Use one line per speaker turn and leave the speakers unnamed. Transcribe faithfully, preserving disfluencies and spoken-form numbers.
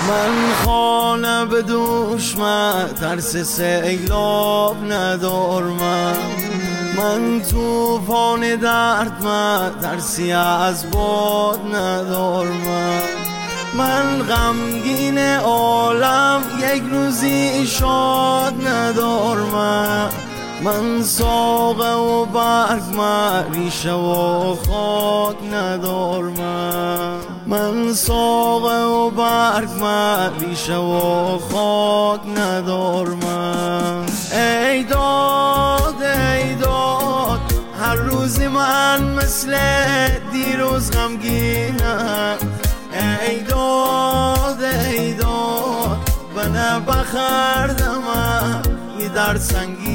من خانه به دوش من ترس سیلاب ندارم، من توفان درد من ترسی از باد ندارم، من غمگین عالم یک روزی شاد ندارم، من ساقه و برگ من ریشه و خاک ندارم، من ساقه و برگ من ریشه و خاک ندارم. ای داد ای داد هر روزی من مثل دیروز غمگینم، ای داد ای داد بنه بخردم یه در سنگی